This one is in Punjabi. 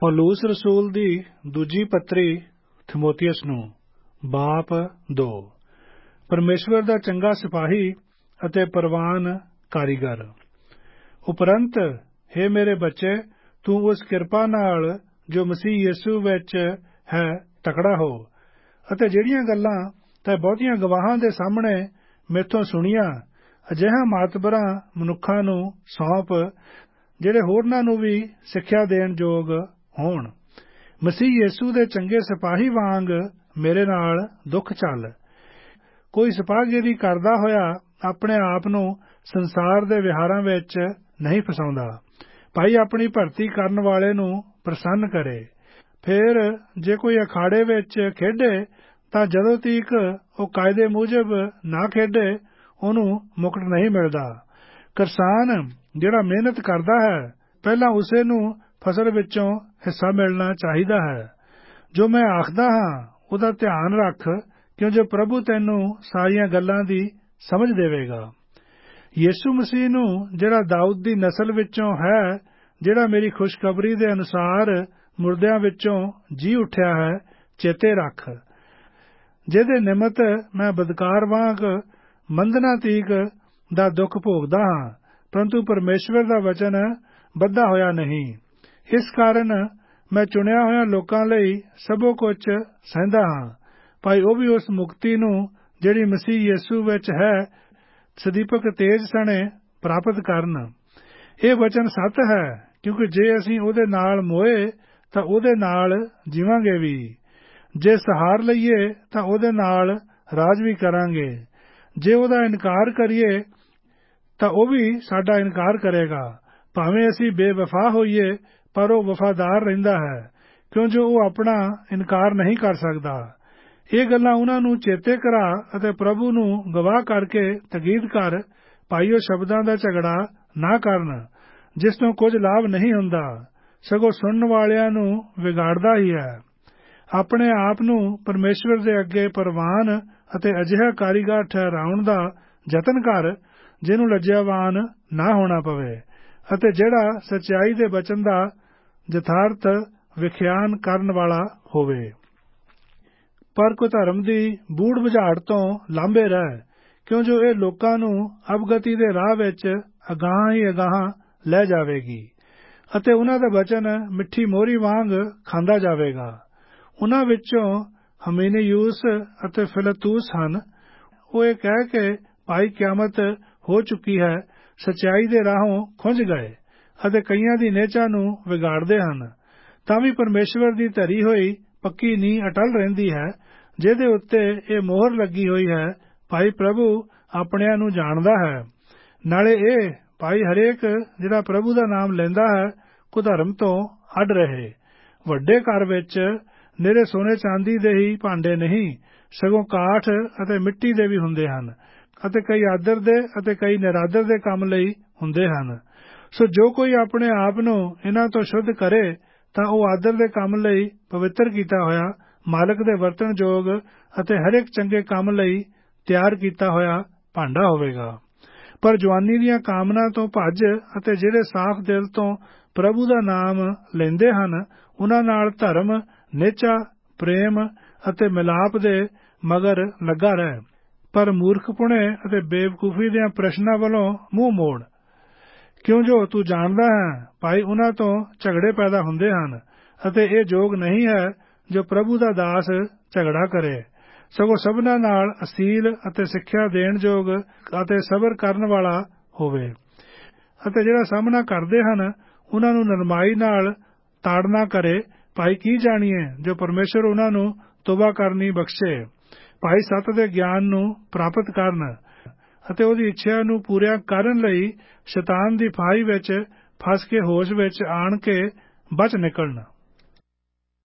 ਪੌਲੁਸ ਰਸੂਲ ਦੀ ਦੂਜੀ ਪੱਤਰੀ ਥਿਮੋਥਿਉਸ ਨੂੰ ਬਾਪ 2। ਪਰਮੇਸ਼ਵਰ ਦਾ ਚੰਗਾ ਸਿਪਾਹੀ ਅਤੇ ਪ੍ਰਵਾਨ ਕਾਰੀਗਰ। ਉਪਰੰਤ ਹੇ ਮੇਰੇ ਬੱਚੇ, ਤੂੰ ਉਸ ਕਿਰਪਾ ਨਾਲ ਜੋ ਮਸੀਹ ਯਿਸੂ ਵਿੱਚ ਹੈ ਤਕੜਾ ਹੋ, ਅਤੇ ਜਿਹੜੀਆਂ ਗੱਲਾਂ ਤੈਂ ਬਹੁਤੀਆਂ ਗਵਾਹਾਂ ਦੇ ਸਾਹਮਣੇ ਮੇਥੋਂ ਸੁਣੀਆਂ, ਅਜਿਹਾ ਮਾਤਬਰਾਂ ਮਨੁੱਖਾਂ ਨੂੰ ਸੌਂਪ ਜਿਹੜੇ ਹੋਰਨਾਂ ਨੂੰ ਵੀ ਸਿੱਖਿਆ ਦੇਣ ਯੋਗ ਹੋਣ। ਮਸੀਹ ਯਿਸੂ ਦੇ ਚੰਗੇ ਸਿਪਾਹੀ ਵਾਂਗ ਮੇਰੇ ਨਾਲ ਦੁੱਖ ਝੱਲ। ਕੋਈ ਸਿਪਾਹਗੀਰੀ ਕਰਦਾ ਹੋਇਆ ਆਪਣੇ ਆਪ ਨੂੰ ਸੰਸਾਰ ਦੇ ਵਿਹਾਰਾਂ ਵਿੱਚ ਨਹੀਂ ਫਸਾਉਂਦਾ। ਭਾਈ ਆਪਣੀ ਭਰਤੀ ਕਰਨ ਵਾਲੇ ਨੂੰ ਪ੍ਰਸੰਨ ਕਰੇ। ਫਿਰ ਜੇ ਕੋਈ ਅਖਾੜੇ ਵਿੱਚ ਖੇਡੇ ਤਾਂ ਜਦੋਂ ਤੀਕ ਉਹ ਕਾਇਦੇ ਮੁਜਬ ਨਾ ਖੇਡੇ, ਉਹਨੂੰ ਮੁਕਟ ਨਹੀਂ ਮਿਲਦਾ। ਕਿਸਾਨ ਜਿਹੜਾ ਮਿਹਨਤ ਕਰਦਾ ਹੈ, ਪਹਿਲਾਂ ਉਸੇ ਨੂੰ ਫਸਲ ਵਿੱਚੋਂ ਹਿੱਸਾ ਮਿਲਣਾ ਚਾਹੀਦਾ ਹੈ। ਜੋ ਮੈਂ ਆਖਦਾ ਹਾਂ ਉਹਦਾ ਧਿਆਨ ਰੱਖ, ਕਿਉਂ ਜੋ ਪ੍ਰਭੂ ਤੈਨੂੰ ਸਾਰੀਆਂ ਗੱਲਾਂ ਦੀ ਸਮਝ ਦੇਵੇਗਾ। ਯਿਸੂ ਮਸੀਹ ਨੂੰ ਜਿਹੜਾ ਦਾਊਦ ਦੀ ਨਸਲ ਵਿੱਚੋਂ ਹੈ, ਜਿਹੜਾ ਮੇਰੀ ਖੁਸ਼ਖਬਰੀ ਦੇ ਅਨੁਸਾਰ ਮੁਰਦਿਆਂ ਵਿੱਚੋਂ ਜੀ ਉੱਠਿਆ ਹੈ, ਚੇਤੇ ਰੱਖ, ਜਿਹਦੇ ਨਿਮਤ ਮੈਂ ਬਦਕਾਰ ਵਾਂਗ ਮੰਦਨਾ ਤੀਕ ਦਾ ਦੁੱਖ ਭੋਗਦਾ ਹਾਂ, ਪਰੰਤੂ ਪਰਮੇਸ਼ਵਰ ਦਾ ਵਚਨ ਬੱਧਾ ਹੋਇਆ ਨਹੀਂ। ਇਸ ਕਾਰਨ ਮੈਂ ਚੁਣਿਆ ਹੋਇਆਂ ਲੋਕਾਂ ਲਈ ਸਭੋ ਕੁਝ ਸਹਿੰਦਾ ਹਾਂ, ਭਾਈ ਉਹ ਵੀ ਉਸ ਮੁਕਤੀ ਨੂੰ ਜਿਹੜੀ ਮਸੀਹ ਯਿਸੂ ਵਿੱਚ ਹੈ ਸਦੀਪਕ ਤੇਜ ਸਣੇ ਪ੍ਰਾਪਤ ਕਰਨ। ਇਹ ਵਚਨ ਸੱਤ ਹੈ, ਕਿਉਂਕਿ ਜੇ ਅਸੀਂ ਉਹਦੇ ਨਾਲ ਮੋਏ ਤਾਂ ਉਹਦੇ ਨਾਲ ਜੀਵਾਂਗੇ ਵੀ, ਜੇ ਸਹਾਰ ਲਈਏ ਤਾਂ ਉਹਦੇ ਨਾਲ ਰਾਜ ਵੀ ਕਰਾਂਗੇ। ਜੇ ਉਹਦਾ ਇਨਕਾਰ ਕਰੀਏ ਤਾਂ ਉਹ ਵੀ ਸਾਡਾ ਇਨਕਾਰ ਕਰੇਗਾ। ਭਾਵੇਂ ਅਸੀਂ ਬੇਵਫਾ ਹੋਈਏ, ਪਰ ਉਹ ਵਫਾਦਾਰ ਰਹਿੰਦਾ ਹੈ, ਕਿਉਂ ਜੋ ਉਹ ਆਪਣਾ ਇਨਕਾਰ ਨਹੀਂ ਕਰ ਸਕਦਾ। ਇਹ ਗੱਲਾਂ ਉਹਨਾਂ ਨੂੰ ਚੇਤੇ ਕਰਾ ਅਤੇ ਪ੍ਰਭੂ ਨੂੰ ਗਵਾਹ ਕਰਕੇ ਤਕੀਦ ਕਰ, ਭਾਈ ਉਹ ਸ਼ਬਦਾਂ ਦਾ ਝਗੜਾ ਨਾ ਕਰਨ, ਜਿਸ ਤੋਂ ਕੁਝ ਲਾਭ ਨਹੀਂ ਹੁੰਦਾ, ਸਗੋਂ ਸੁਣਨ ਵਾਲਿਆਂ ਨੂੰ ਵਿਗਾੜਦਾ ਹੀ ਹੈ। ਆਪਣੇ ਆਪ ਨੂੰ ਪਰਮੇਸ਼ਵਰ ਦੇ ਅੱਗੇ ਪ੍ਰਵਾਨ ਅਤੇ ਅਜਿਹਾ ਕਾਰੀਗਰ ਠਹਿਰਾਉਣ ਦਾ ਯਤਨ ਕਰ, ਜਿਹਨੂੰ ਲੱਜਿਆਵਾਨ ਨਾ ਹੋਣਾ ਪਵੇ, ਅਤੇ ਜਿਹੜਾ ਸੱਚਾਈ ਦੇ ਬਚਨ ਦਾ ਯਥਾਰਥ ਵਿਖਿਆਨ ਕਰਨ ਵਾਲਾ ਹੋਵੇ। ਪਰ ਕੁਧਰਮ ਦੀ ਬੂੜ ਬੁਝਾੜ ਤੋਂ ਲਾਂਭੇ ਰਹਿ, ਕਿਉਂ ਜੋ ਇਹ ਲੋਕਾਂ ਨੂੰ ਅਵਗਤੀ ਦੇ ਰਾਹ ਵਿੱਚ ਅਗਾਂਹ ਹੀ ਅਗਾਂਹ ਲੈ ਜਾਵੇਗੀ, ਅਤੇ ਉਹਨਾਂ ਦਾ ਬਚਨ ਮਿੱਠੀ ਮੋਹਰੀ ਵਾਂਗ ਖਾਂਦਾ ਜਾਵੇਗਾ। ਉਹਨਾਂ ਵਿੱਚੋਂ ਹਮੀਨਯੂਸ ਅਤੇ ਫਿਲਤੂਸ ਹਨ। ਉਹ ਇਹ ਕਹਿ ਕੇ ਭਾਈ ਕਿਆਮਤ ਹੋ ਚੁੱਕੀ ਹੈ, ਸੱਚਾਈ ਦੇ ਰਾਹੋਂ ਖੁੰਝ ਗਏ ਅਤੇ ਕਈਆਂ ਦੀ ਨੇਚਾ ਨੂੰ ਵਿਗਾੜਦੇ ਹਨ। ਤਾਂ ਵੀ ਪਰਮੇਸ਼ਵਰ ਦੀ ਧਰੀ ਹੋਈ ਪੱਕੀ ਨੀਂਹ ਅਟਲ ਰਹਿੰਦੀ ਹੈ, ਜਿਹਦੇ ਉੱਤੇ ਇਹ ਮੋਹਰ ਲੱਗੀ ਹੋਈ ਹੈ, ਭਾਈ ਪ੍ਰਭੂ ਆਪਣਿਆਂ ਨੂੰ ਜਾਣਦਾ ਹੈ। ਨਾਲੇ ਇਹ ਭਾਈ ਹਰੇਕ ਜਿਹੜਾ ਪ੍ਰਭੂ ਦਾ ਨਾਮ ਲੈਂਦਾ ਹੈ, ਕੁਧਰਮ ਤੋਂ ਅੱਡ ਰਹੇ। ਵੱਡੇ ਘਰ ਵਿੱਚ ਨਿਰੇ ਸੋਨੇ ਚਾਂਦੀ ਦੇ ਹੀ ਭਾਂਡੇ ਨਹੀਂ, ਸਗੋਂ ਕਾਠ ਅਤੇ ਮਿੱਟੀ ਦੇ ਵੀ ਹੁੰਦੇ ਹਨ, ਅਤੇ ਕਈ ਆਦਰ ਦੇ ਅਤੇ ਕਈ ਨਿਰਾਦਰ ਦੇ ਕੰਮ ਲਈ ਹੁੰਦੇ ਹਨ। ਸੋ ਜੋ ਕੋਈ ਆਪਣੇ ਆਪ ਨੂੰ ਇਹਨਾਂ ਤੋਂ ਸ਼ੁੱਧ ਕਰੇ, ਤਾਂ ਉਹ ਆਦਰ ਦੇ ਕੰਮ ਲਈ ਪਵਿੱਤਰ ਕੀਤਾ ਹੋਇਆ, ਮਾਲਕ ਦੇ ਵਰਤਣ ਯੋਗ ਅਤੇ ਹਰ ਇੱਕ ਚੰਗੇ ਕੰਮ ਲਈ ਤਿਆਰ ਕੀਤਾ ਹੋਇਆ ਭਾਂਡਾ ਹੋਵੇਗਾ। ਪਰ ਜਵਾਨੀ ਦੀਆਂ ਕਾਮਨਾ ਤੋਂ ਭੱਜ ਅਤੇ ਜਿਹੜੇ ਸਾਫ਼ ਦਿਲ ਤੋਂ ਪ੍ਰਭੂ ਦਾ ਨਾਮ ਲੈਂਦੇ ਹਨ, ਉਹਨਾਂ ਨਾਲ ਧਰਮ, ਨੇਚਾ, ਪ੍ਰੇਮ ਅਤੇ ਮਿਲਾਪ ਦੇ ਮਗਰ ਲੱਗਾ ਰਹਿ। ਪਰ ਮੂਰਖਪੁਣੇ ਅਤੇ ਬੇਵਕੂਫੀ ਦੀਆਂ ਪ੍ਰਸ਼ਨਾਂ ਵੱਲੋਂ ਮੂੰਹ ਮੋੜ, ਕਿਉਂ ਜੋ ਤੂੰ ਜਾਣਦਾ ਹੈ, ਭਾਈ ਉਹਨਾਂ ਤੋਂ ਝਗੜੇ ਪੈਦਾ ਹੁੰਦੇ ਹਨ, ਅਤੇ ਇਹ ਯੋਗ ਨਹੀਂ ਹੈ ਜੋ ਪ੍ਰਭੂ ਦਾ ਦਾਸ ਝਗੜਾ ਕਰੇ, ਸਗੋਂ ਸਭਨਾਂ ਨਾਲ ਅਸੀਲ ਅਤੇ ਸਿੱਖਿਆ ਦੇਣ ਯੋਗ ਅਤੇ ਸਬਰ ਕਰਨ ਵਾਲਾ ਹੋਵੇ। ਅਤੇ ਜਿਹੜਾ ਸਾਹਮਣਾ ਕਰਦੇ ਹਨ, ਉਹਨਾਂ ਨੂੰ ਨਰਮਾਈ ਨਾਲ ਤਾੜਨਾ ਕਰੇ। ਭਾਈ ਕੀ ਜਾਣੀਏ ਜੋ ਪਰਮੇਸ਼ਵਰ ਉਹਨਾਂ ਨੂੰ ਤੋਬਾ ਕਰਨੀ ਬਖਸ਼ੇ, ਭਾਈ ਸੱਤ ਦੇ ਗਿਆਨ ਨੂੰ ਪ੍ਰਾਪਤ ਕਰਨ ਅਤੇ ਉਹਦੀ ਇੱਛਾ ਨੂੰ ਪੂਰੀਆਂ ਕਰਨ ਲਈ ਸ਼ੈਤਾਨ ਦੀ ਫਾਹੀ ਵਿੱਚ ਫਸ ਕੇ ਹੋਸ਼ ਵਿੱਚ ਆਣ ਕੇ ਬਚ ਨਿਕਲਣ।